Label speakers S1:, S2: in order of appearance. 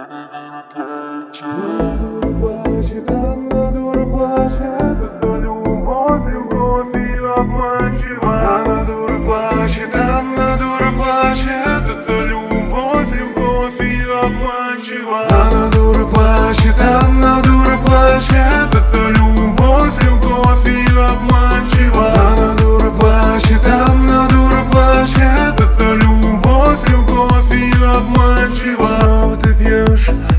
S1: плачет, она дура плачет. Это любовь, любовь ее обманчива. Она дура плачет, она дура плачет. Это любовь, любовь ее обманчива. Она дура плачет, она дура плачет. Это любовь, любовь ее обманчива. Она дура плачет, она дура плачет. Это любовь, любовь ее обманчива. Снова ты пьешь.